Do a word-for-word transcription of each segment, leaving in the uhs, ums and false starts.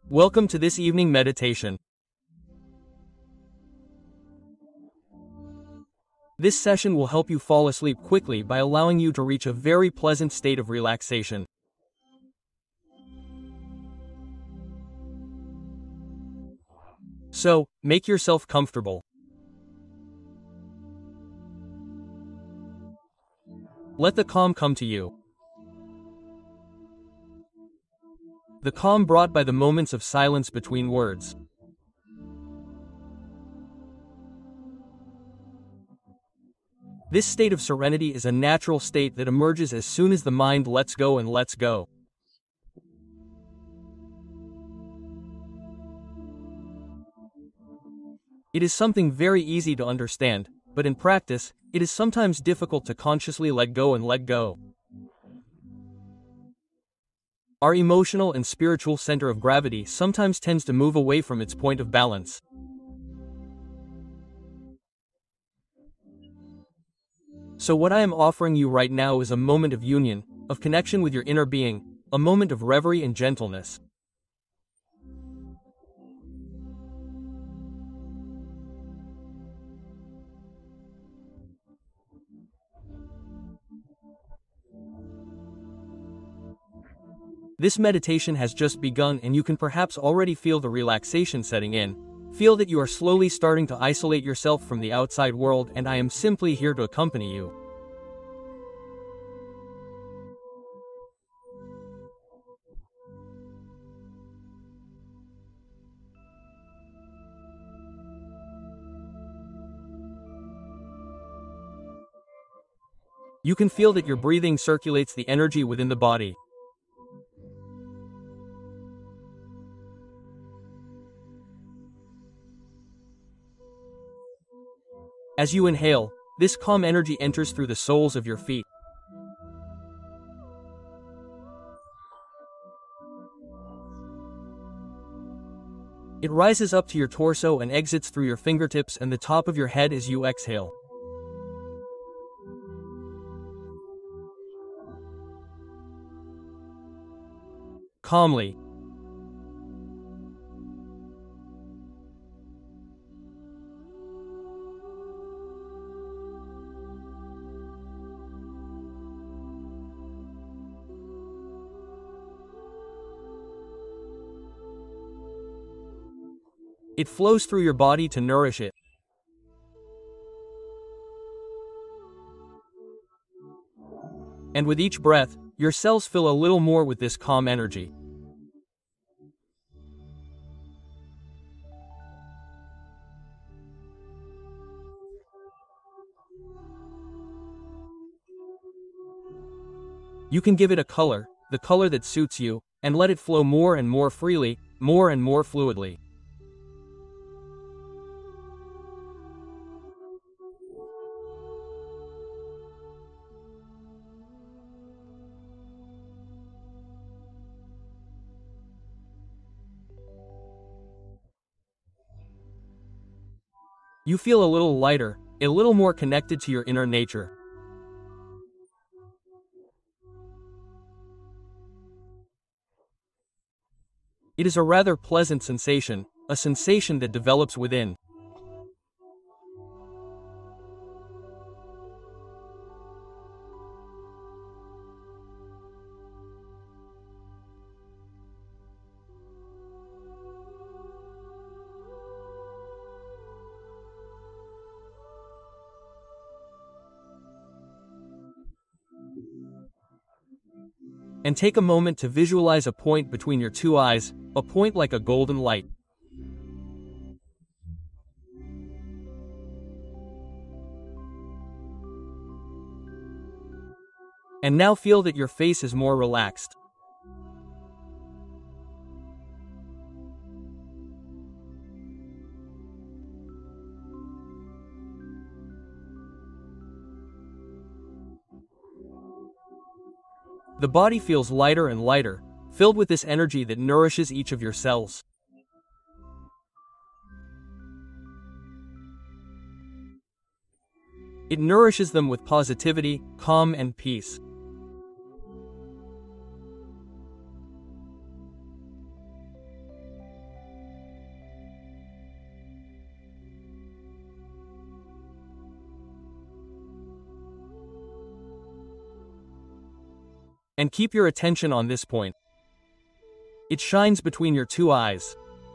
Welcome to this evening meditation. This session will help you fall asleep quickly by allowing you to reach a very pleasant state of relaxation. So, make yourself comfortable. Let the calm come to you. The calm brought by the moments of silence between words. This state of serenity is a natural state that emerges as soon as the mind lets go and lets go. It is something very easy to understand, but in practice, it is sometimes difficult to consciously let go and let go. Our emotional and spiritual center of gravity sometimes tends to move away from its point of balance. So what I am offering you right now is a moment of union, of connection with your inner being, a moment of reverie and gentleness. This meditation has just begun and you can perhaps already feel the relaxation setting in. Feel that you are slowly starting to isolate yourself from the outside world, and I am simply here to accompany you. You can feel that your breathing circulates the energy within the body. As you inhale, this calm energy enters through the soles of your feet. It rises up to your torso and exits through your fingertips and the top of your head as you exhale. Calmly. It flows through your body to nourish it. And with each breath, your cells fill a little more with this calm energy. You can give it a color, the color that suits you, and let it flow more and more freely, more and more fluidly. You feel a little lighter, a little more connected to your inner nature. It is a rather pleasant sensation, a sensation that develops within. And take a moment to visualize a point between your two eyes, a point like a golden light. And now feel that your face is more relaxed. The body feels lighter and lighter, filled with this energy that nourishes each of your cells. It nourishes them with positivity, calm, and peace. And keep your attention on this point. It shines between your two eyes.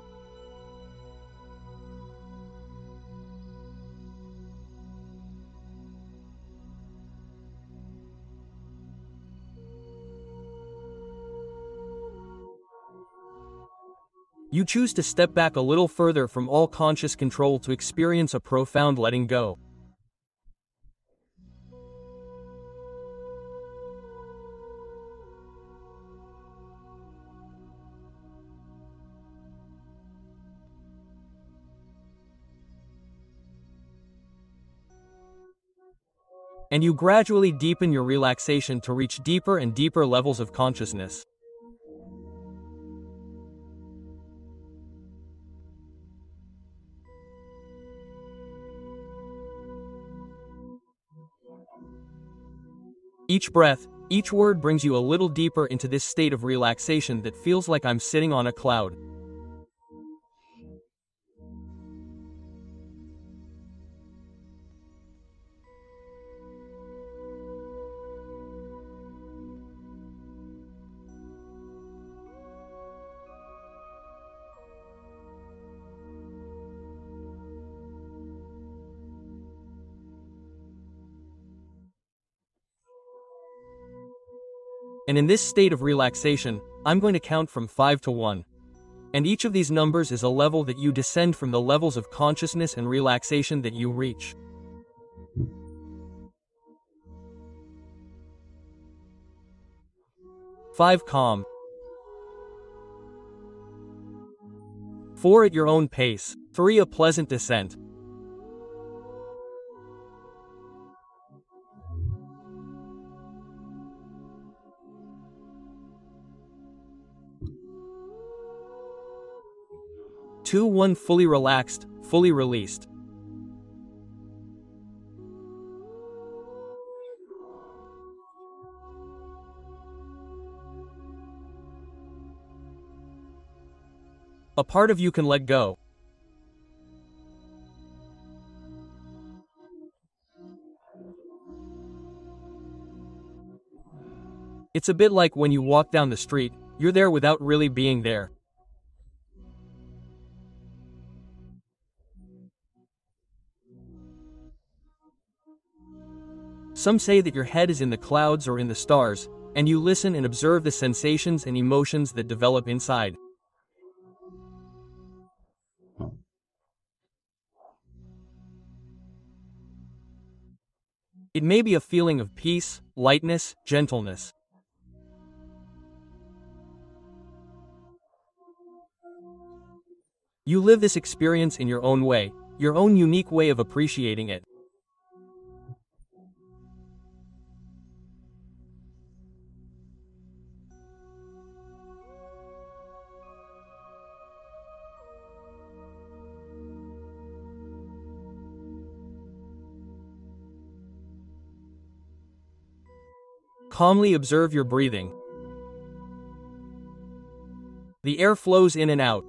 You choose to step back a little further from all conscious control to experience a profound letting go. And you gradually deepen your relaxation to reach deeper and deeper levels of consciousness. Each breath, each word brings you a little deeper into this state of relaxation that feels like I'm sitting on a cloud. And in this state of relaxation, I'm going to count from five to one. And each of these numbers is a level that you descend from the levels of consciousness and relaxation that you reach. five. Calm. four. At your own pace. three. A pleasant descent. two. one. Fully relaxed, fully released. A part of you can let go. It's a bit like when you walk down the street, you're there without really being there. Some say that your head is in the clouds or in the stars, and you listen and observe the sensations and emotions that develop inside. It may be a feeling of peace, lightness, gentleness. You live this experience in your own way, your own unique way of appreciating it. Calmly observe your breathing. The air flows in and out.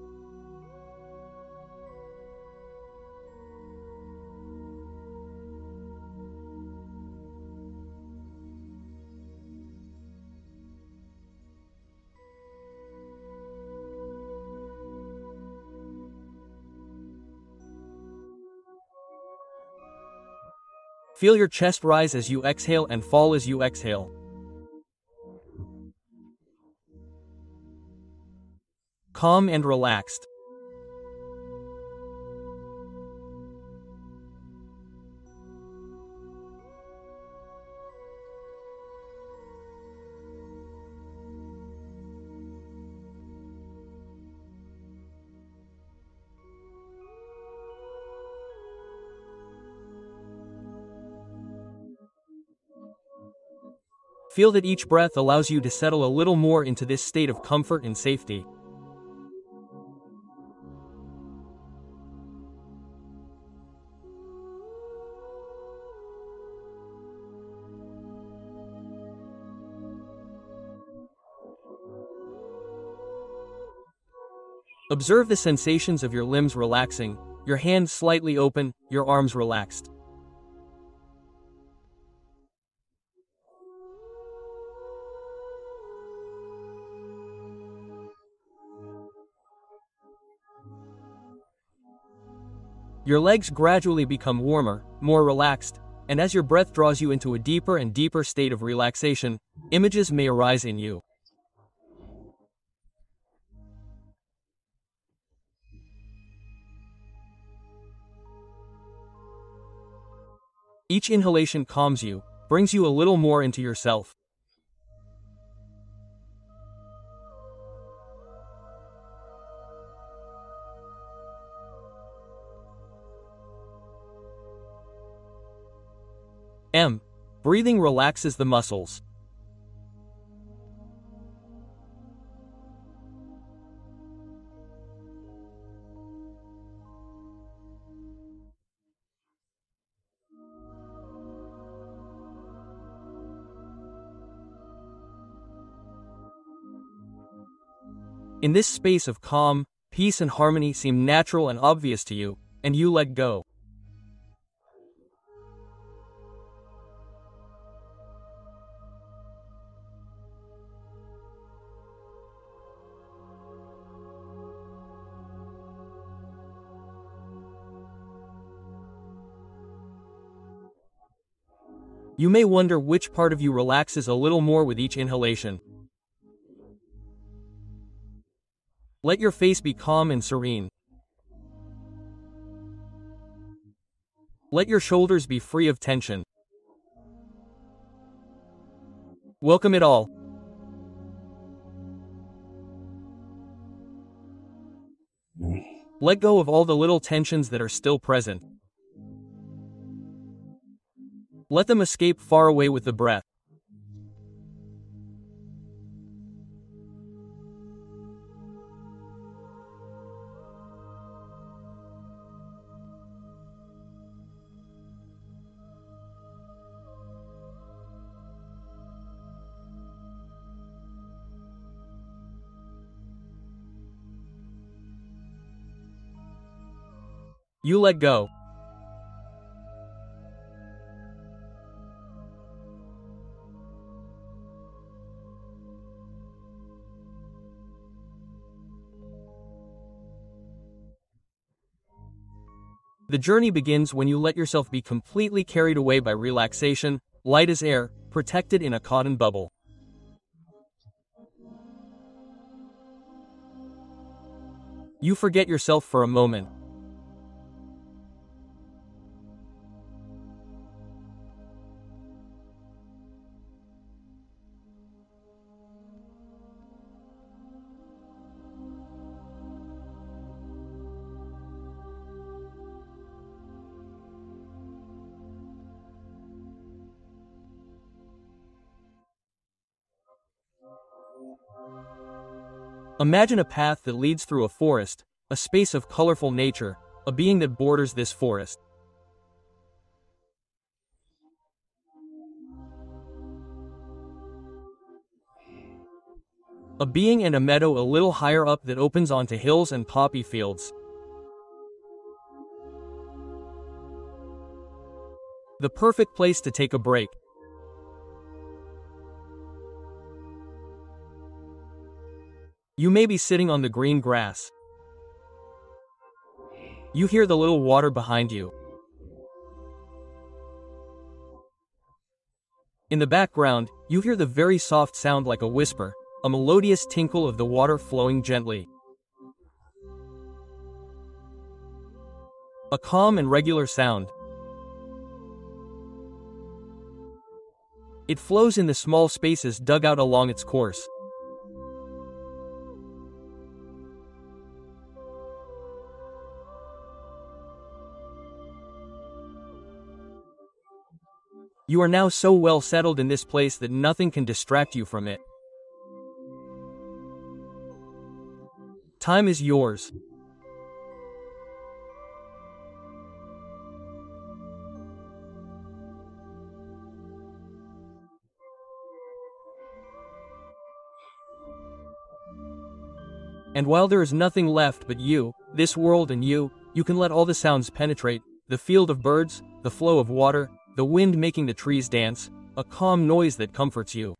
Feel your chest rise as you exhale and fall as you exhale. Calm and relaxed. Feel that each breath allows you to settle a little more into this state of comfort and safety. Observe the sensations of your limbs relaxing, your hands slightly open, your arms relaxed. Your legs gradually become warmer, more relaxed, and as your breath draws you into a deeper and deeper state of relaxation, images may arise in you. Each inhalation calms you, brings you a little more into yourself. M. Breathing relaxes the muscles. In this space of calm, peace and harmony seem natural and obvious to you, and you let go. You may wonder which part of you relaxes a little more with each inhalation. Let your face be calm and serene. Let your shoulders be free of tension. Welcome it all. Let go of all the little tensions that are still present. Let them escape far away with the breath. You let go. The journey begins when you let yourself be completely carried away by relaxation, light as air, protected in a cotton bubble. You forget yourself for a moment. Imagine a path that leads through a forest, a space of colorful nature, a being that borders this forest. A being and a meadow a little higher up that opens onto hills and poppy fields. The perfect place to take a break. You may be sitting on the green grass. You hear the little water behind you. In the background, you hear the very soft sound like a whisper, a melodious tinkle of the water flowing gently. A calm and regular sound. It flows in the small spaces dug out along its course. You are now so well settled in this place that nothing can distract you from it. Time is yours. And while there is nothing left but you, this world and you, you can let all the sounds penetrate, the field of birds, the flow of water, the wind making the trees dance, a calm noise that comforts you.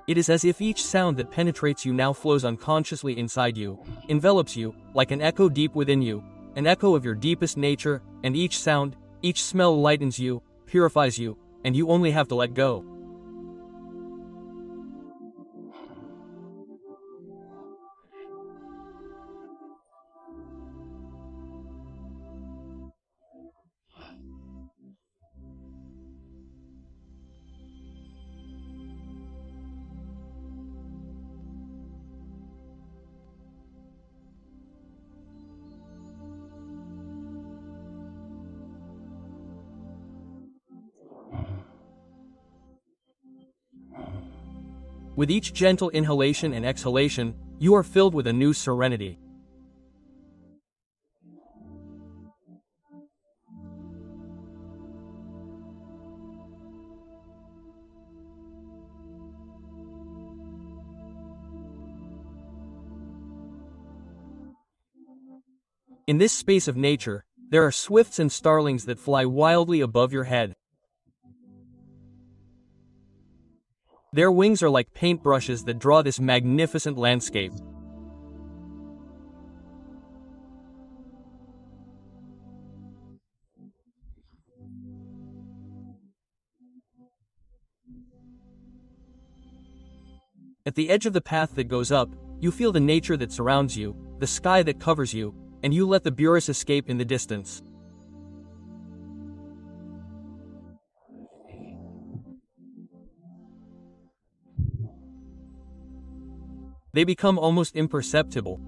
It is as if each sound that penetrates you now flows unconsciously inside you, envelops you, like an echo deep within you, an echo of your deepest nature, and each sound, each smell lightens you, purifies you, and you only have to let go. With each gentle inhalation and exhalation, you are filled with a new serenity. In this space of nature, there are swifts and starlings that fly wildly above your head. Their wings are like paintbrushes that draw this magnificent landscape. At the edge of the path that goes up, you feel the nature that surrounds you, the sky that covers you, and you let the burris escape in the distance. They become almost imperceptible.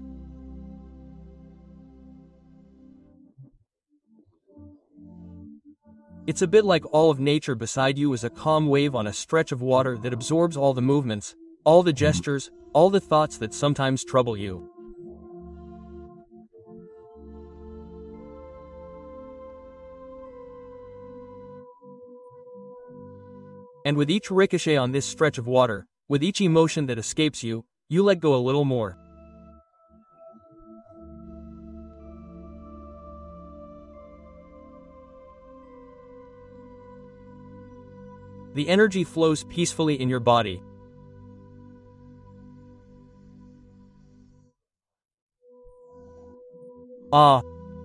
It's a bit like all of nature beside you is a calm wave on a stretch of water that absorbs all the movements, all the gestures, all the thoughts that sometimes trouble you. And with each ricochet on this stretch of water, with each emotion that escapes you, you let go a little more. The energy flows peacefully in your body. Ah.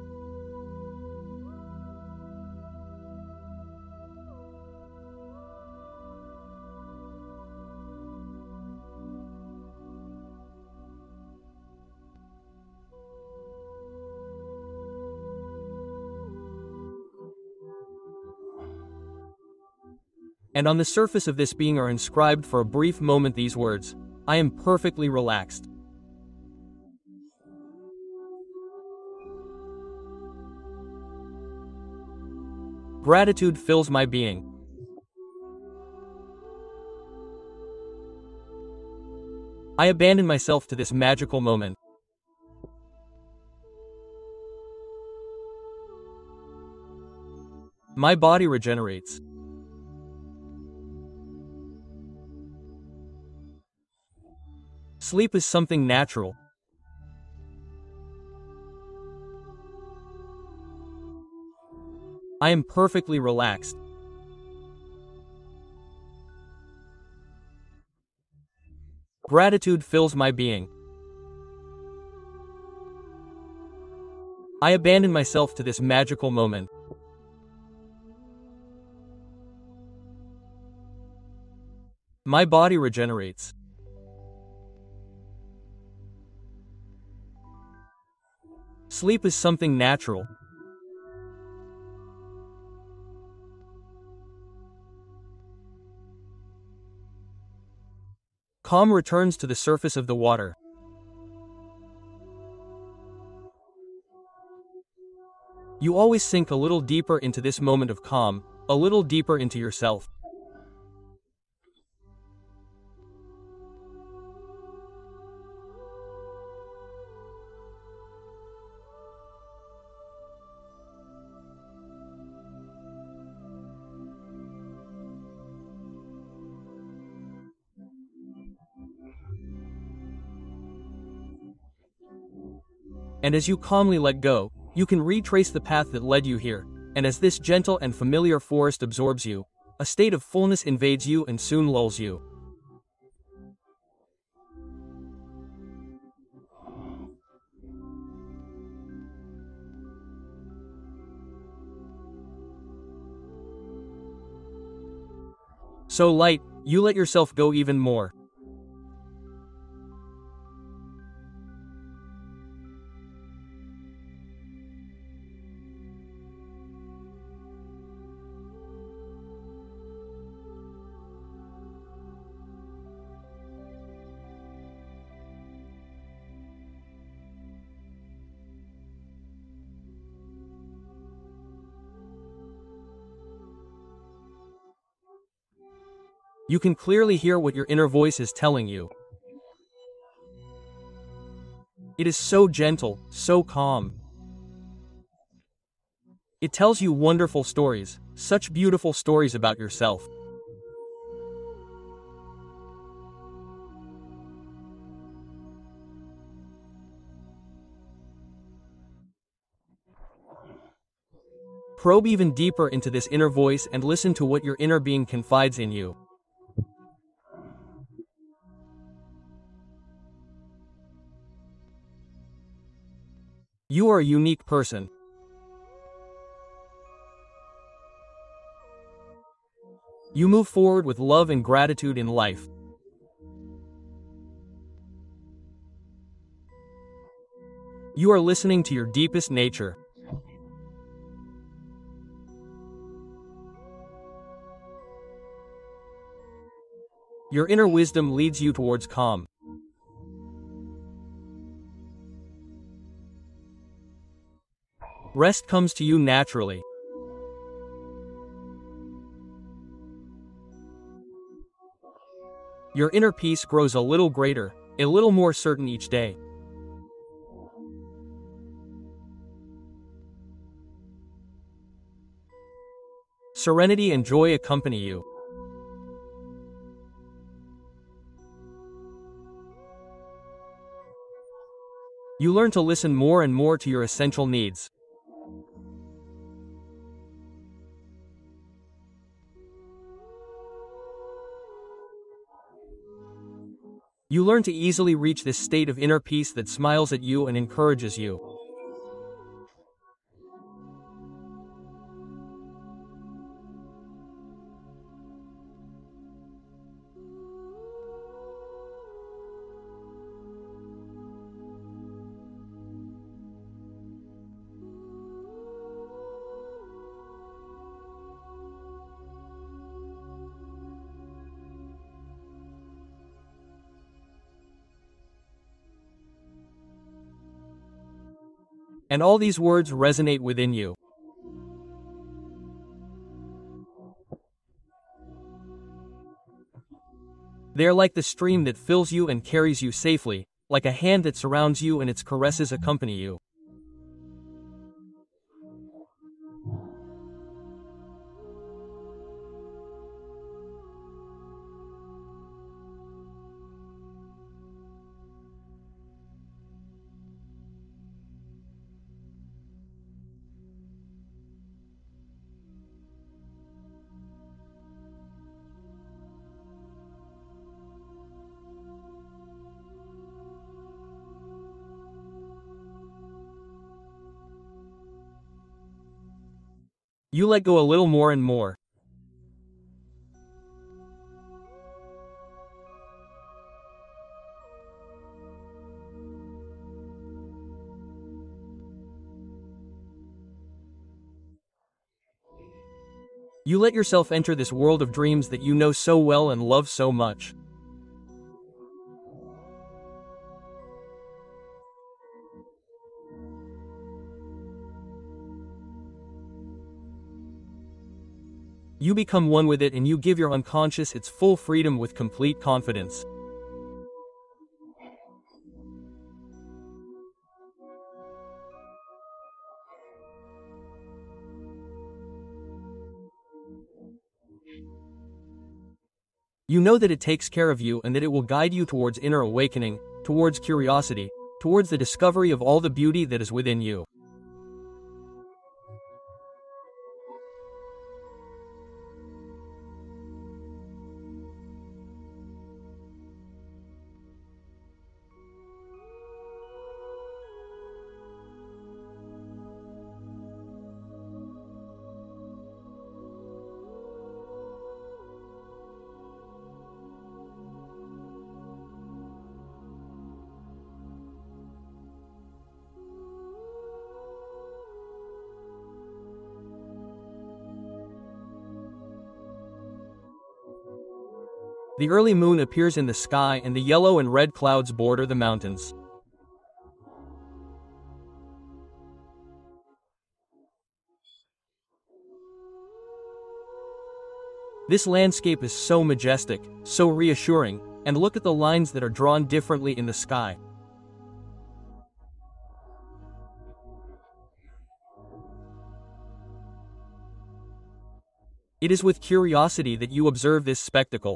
And on the surface of this being are inscribed for a brief moment these words: I am perfectly relaxed. Gratitude fills my being. I abandon myself to this magical moment. My body regenerates. Sleep is something natural. I am perfectly relaxed. Gratitude fills my being. I abandon myself to this magical moment. My body regenerates. Sleep is something natural. Calm returns to the surface of the water. You always sink a little deeper into this moment of calm, a little deeper into yourself. And as you calmly let go, you can retrace the path that led you here, and as this gentle and familiar forest absorbs you, a state of fullness invades you and soon lulls you. So light, you let yourself go even more. You can clearly hear what your inner voice is telling you. It is so gentle, so calm. It tells you wonderful stories, such beautiful stories about yourself. Probe even deeper into this inner voice and listen to what your inner being confides in you. You are a unique person. You move forward with love and gratitude in life. You are listening to your deepest nature. Your inner wisdom leads you towards calm. Rest comes to you naturally. Your inner peace grows a little greater, a little more certain each day. Serenity and joy accompany you. You learn to listen more and more to your essential needs. You learn to easily reach this state of inner peace that smiles at you and encourages you. And all these words resonate within you. They are like the stream that fills you and carries you safely, like a hand that surrounds you and its caresses accompany you. You let go a little more and more. You let yourself enter this world of dreams that you know so well and love so much. You become one with it and you give your unconscious its full freedom with complete confidence. You know that it takes care of you and that it will guide you towards inner awakening, towards curiosity, towards the discovery of all the beauty that is within you. The early moon appears in the sky and the yellow and red clouds border the mountains. This landscape is so majestic, so reassuring, and look at the lines that are drawn differently in the sky. It is with curiosity that you observe this spectacle.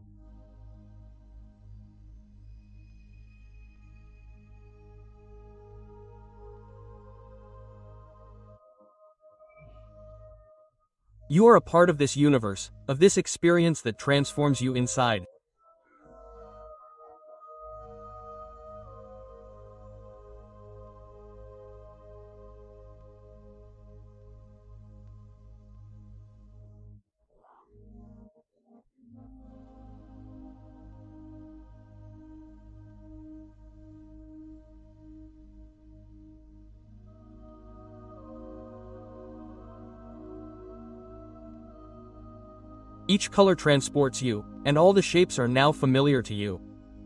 You are a part of this universe, of this experience that transforms you inside. Each color transports you, and all the shapes are now familiar to you.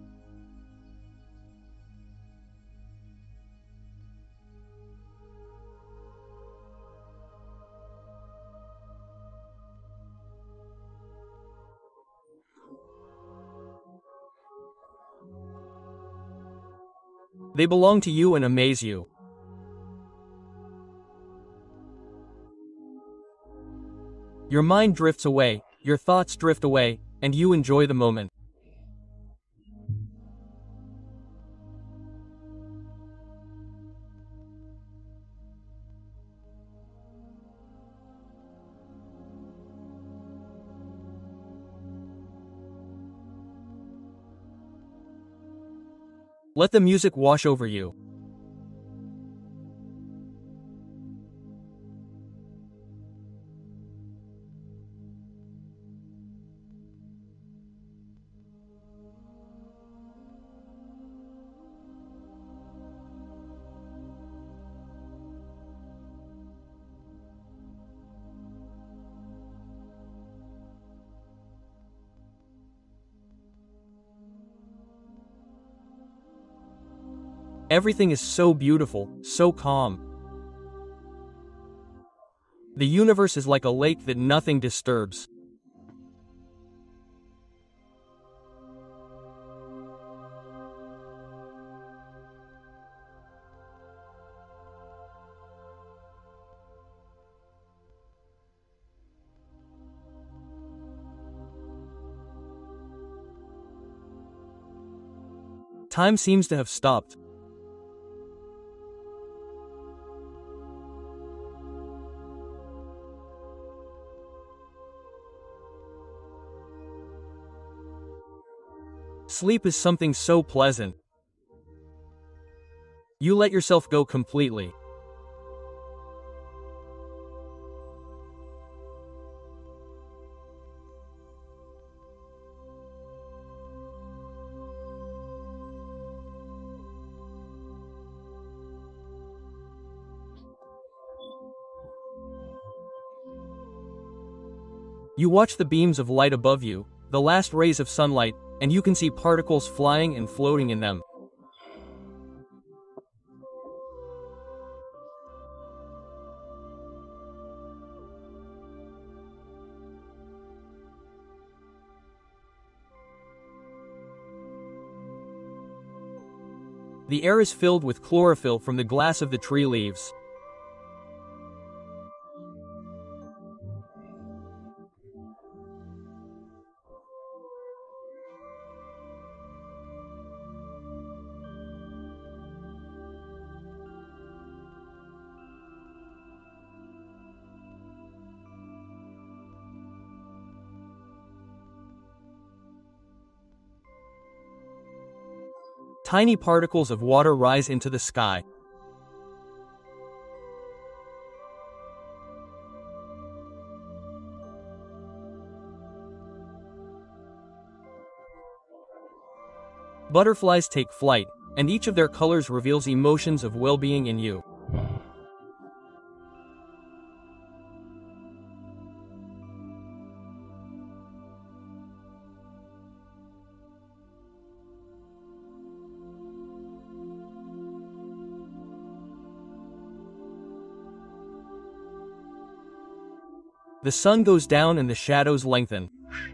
They belong to you and amaze you. Your mind drifts away, your thoughts drift away, and you enjoy the moment. Let the music wash over you. Everything is so beautiful, so calm. The universe is like a lake that nothing disturbs. Time seems to have stopped. Sleep is something so pleasant. You let yourself go completely. You watch the beams of light above you, the last rays of sunlight, and you can see particles flying and floating in them. The air is filled with chlorophyll from the glass of the tree leaves. Tiny particles of water rise into the sky. Butterflies take flight, and each of their colors reveals emotions of well-being in you. The sun goes down and the shadows lengthen.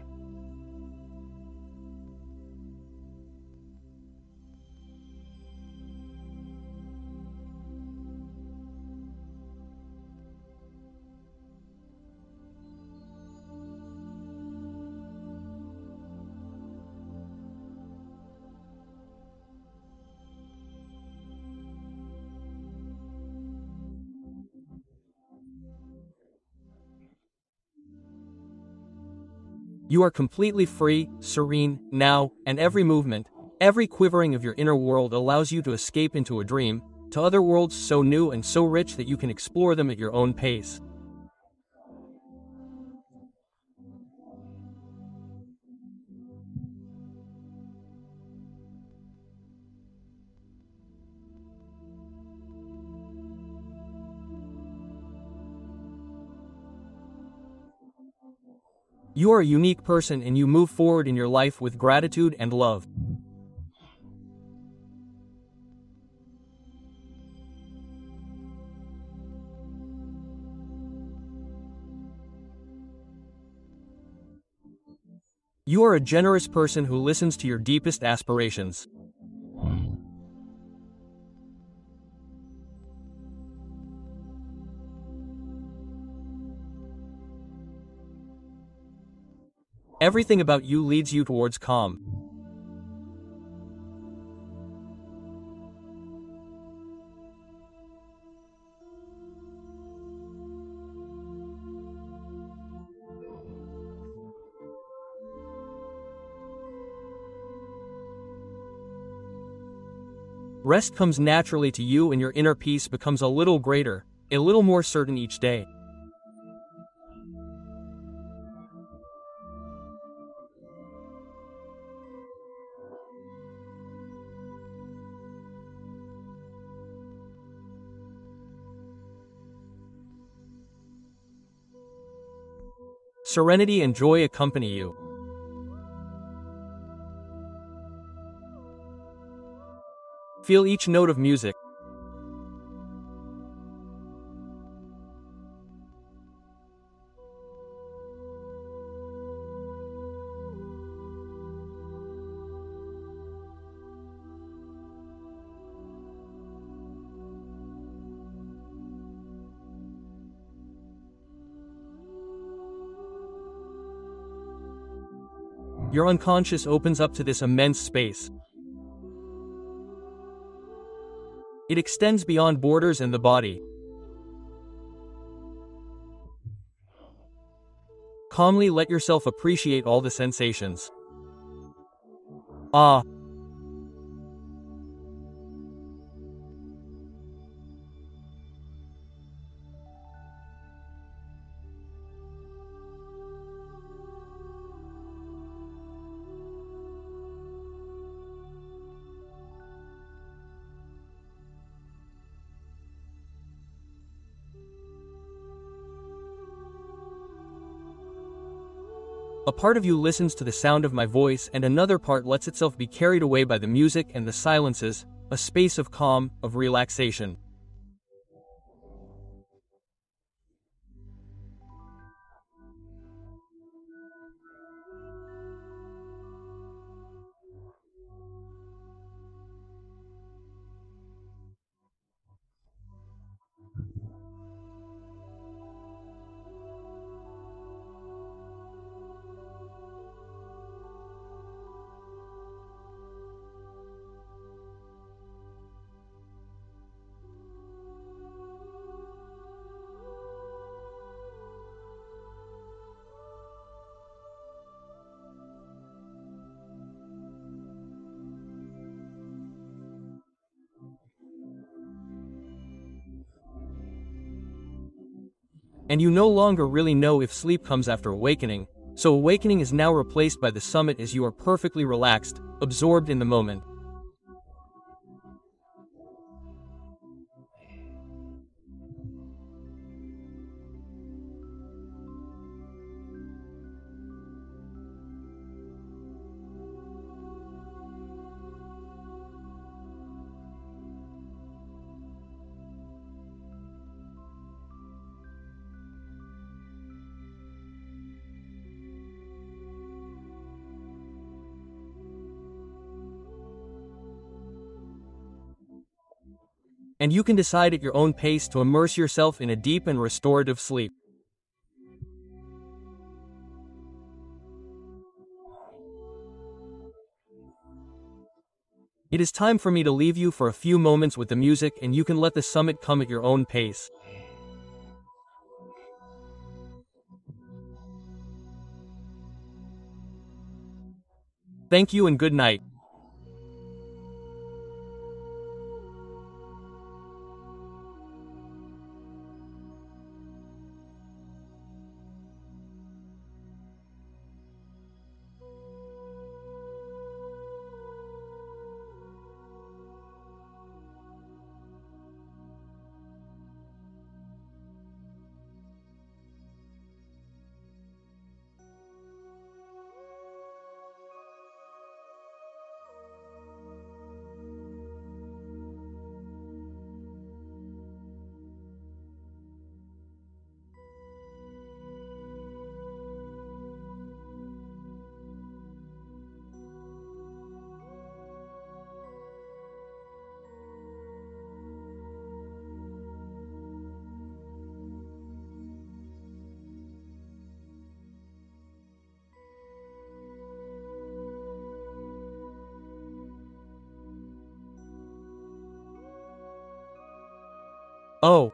You are completely free, serene, now, and every movement, every quivering of your inner world allows you to escape into a dream, to other worlds so new and so rich that you can explore them at your own pace. You are a unique person and you move forward in your life with gratitude and love. You are a generous person who listens to your deepest aspirations. Everything about you leads you towards calm. Rest comes naturally to you and your inner peace becomes a little greater, a little more certain each day. Serenity and joy accompany you. Feel each note of music. Your unconscious opens up to this immense space. It extends beyond borders and the body. Calmly let yourself appreciate all the sensations. Ah. A part of you listens to the sound of my voice and another part lets itself be carried away by the music and the silences, a space of calm, of relaxation. And you no longer really know if sleep comes after awakening, so awakening is now replaced by the summit as you are perfectly relaxed, absorbed in the moment. and you can decide at your own pace to immerse yourself in a deep and restorative sleep. It is time for me to leave you for a few moments with the music, and you can let the summit come at your own pace. Thank you and good night. Oh.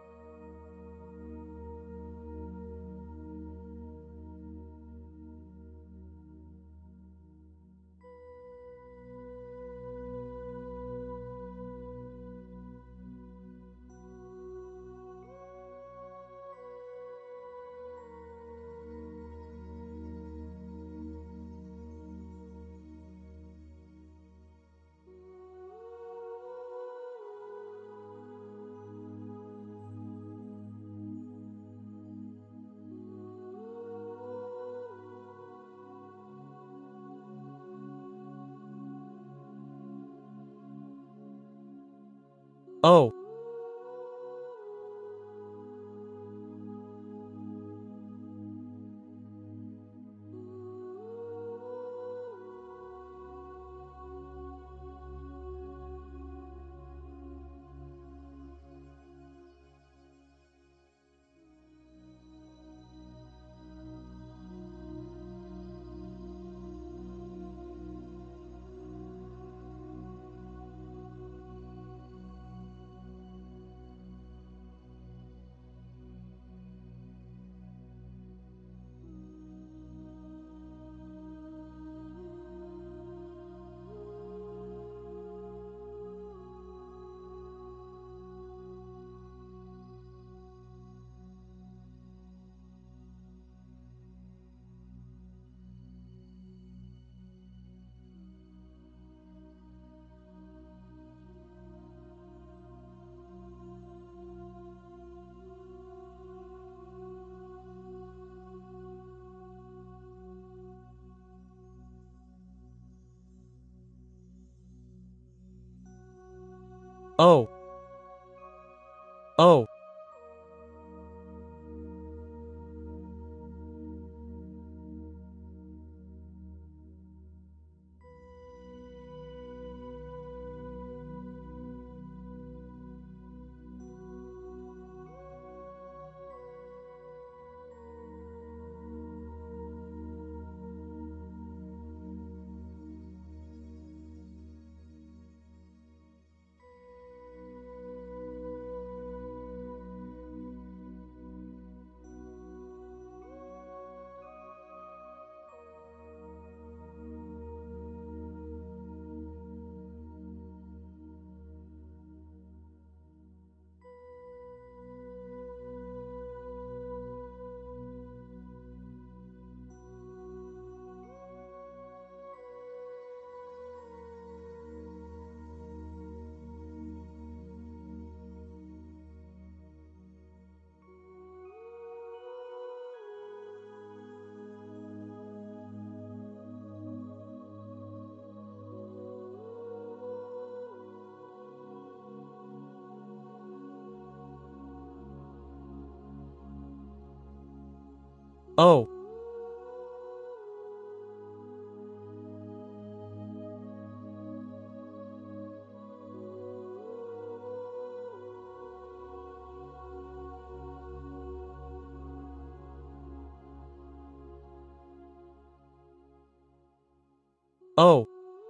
Oh. Oh. Oh. Oh. Oh.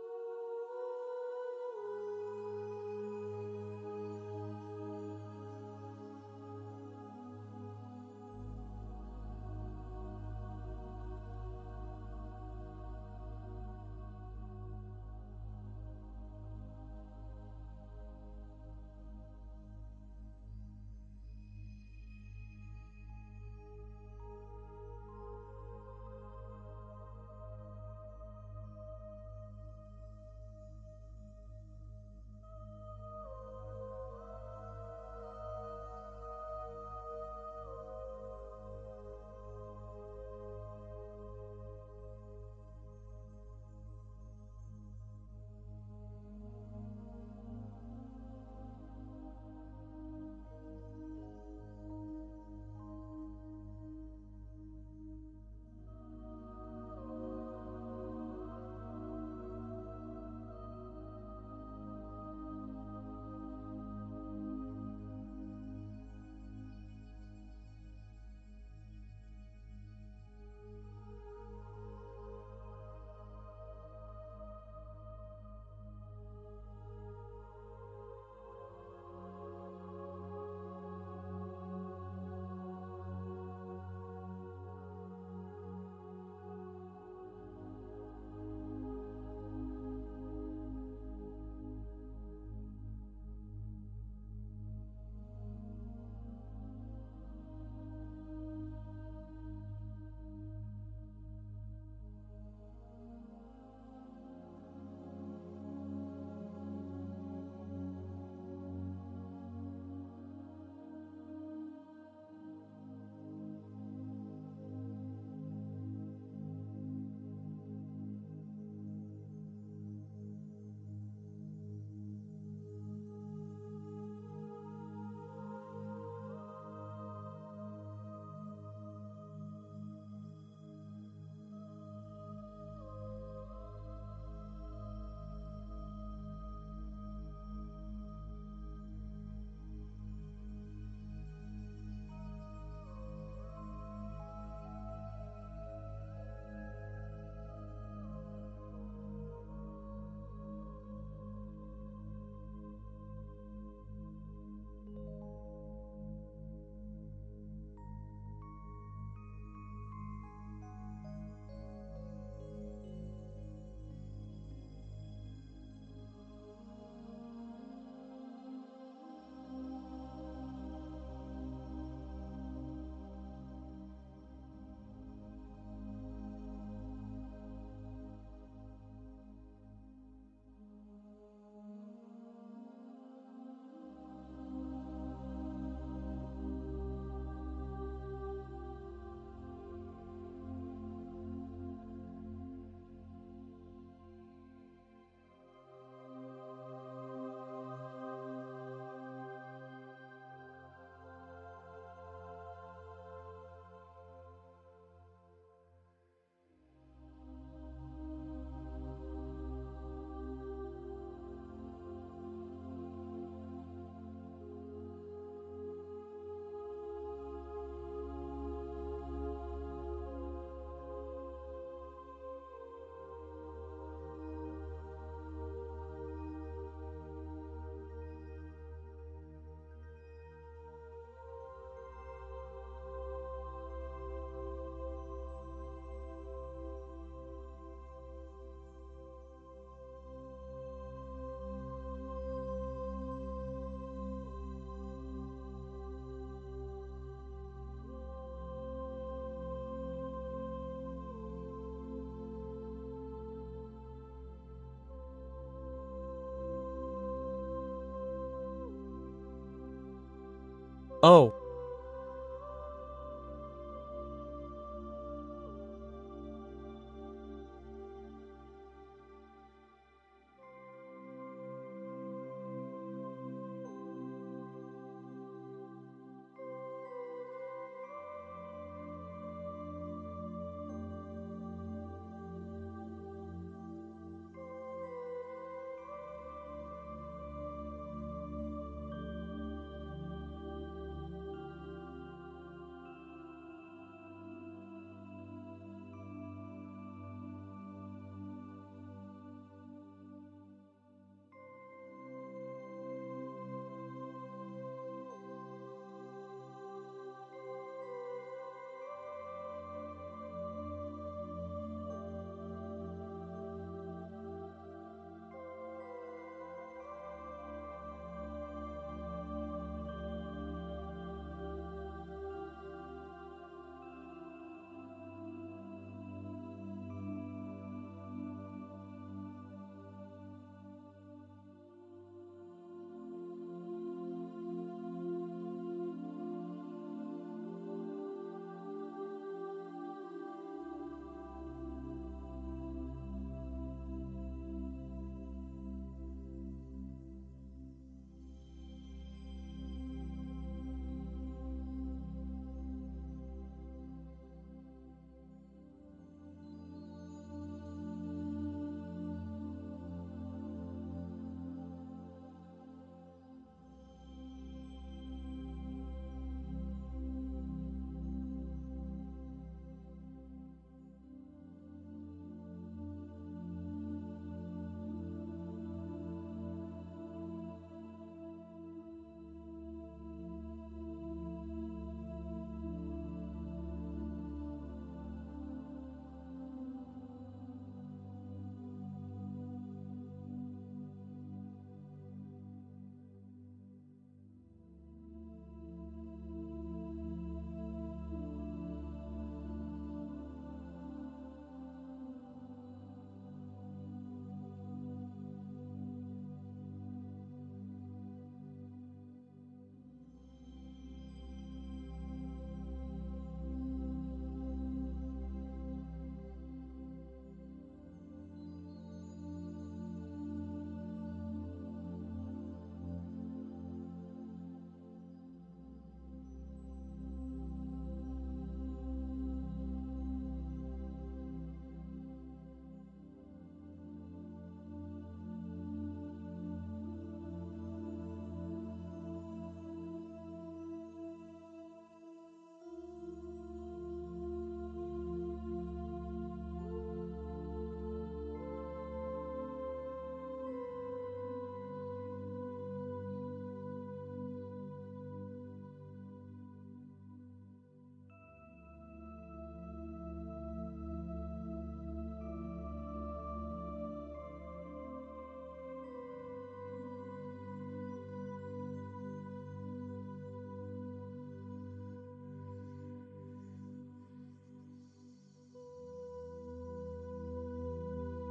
Oh.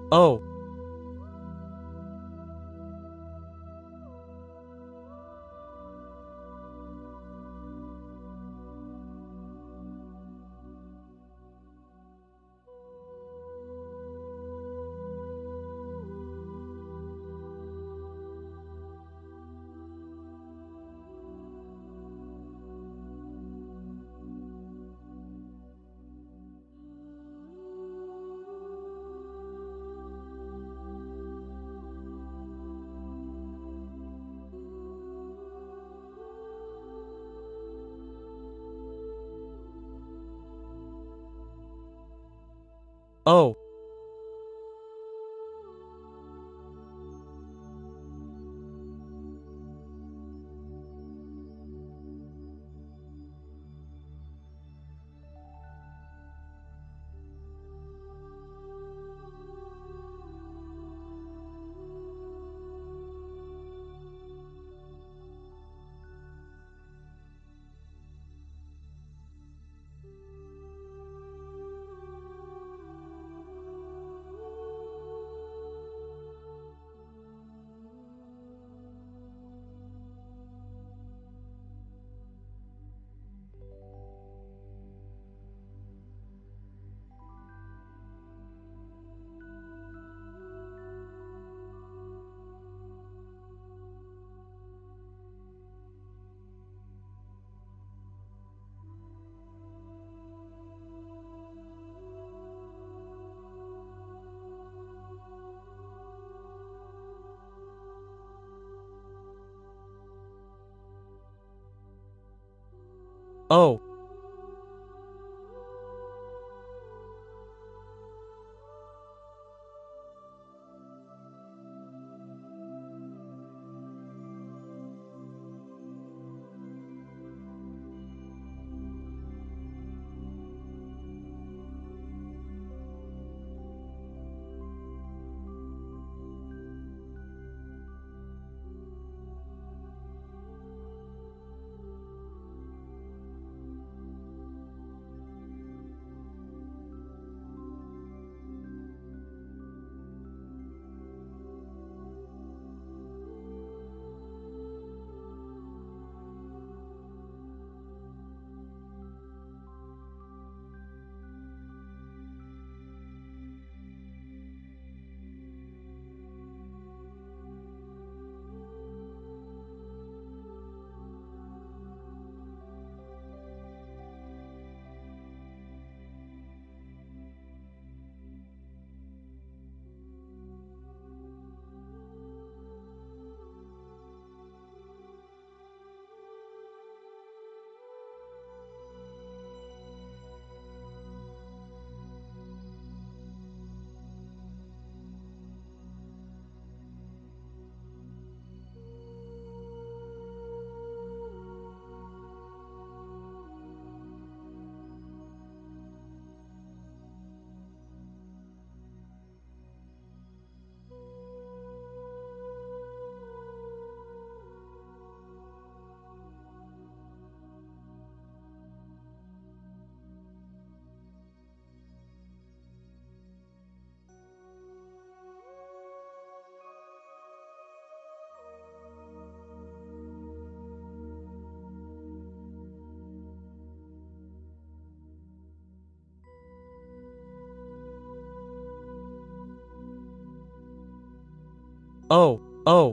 Oh. Oh. Oh. Oh. Oh.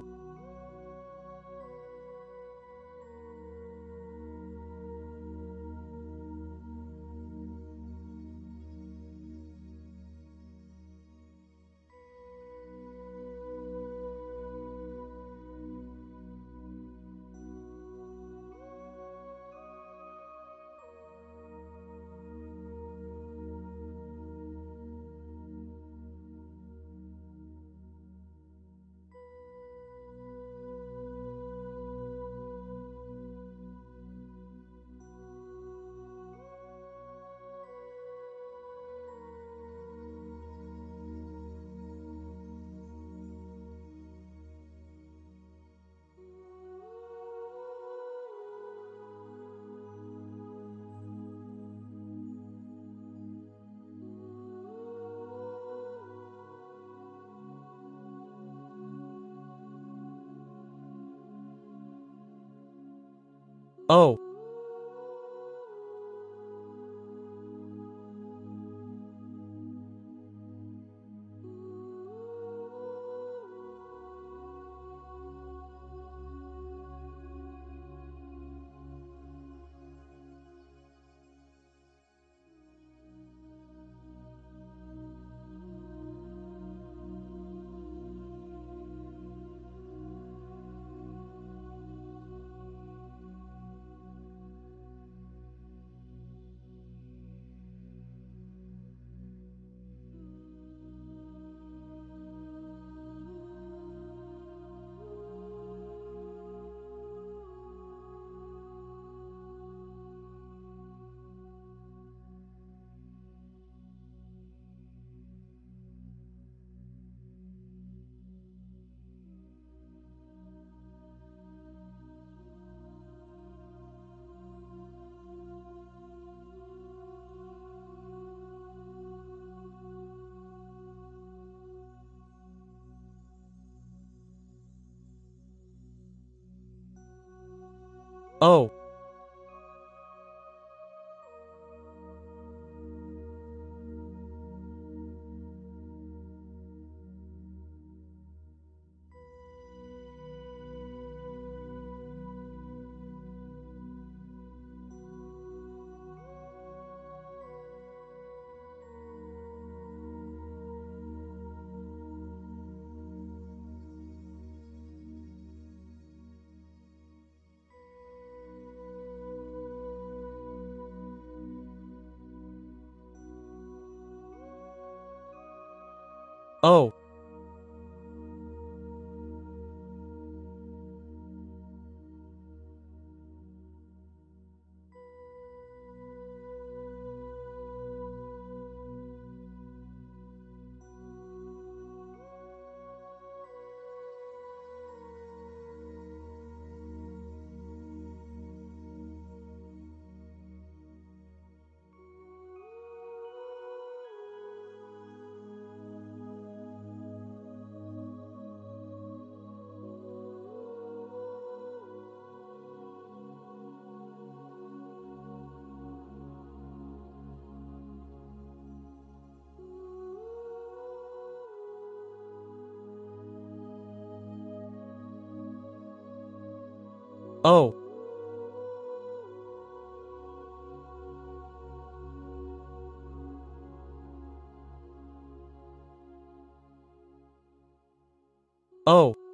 Oh. Oh. Oh. Oh. Oh.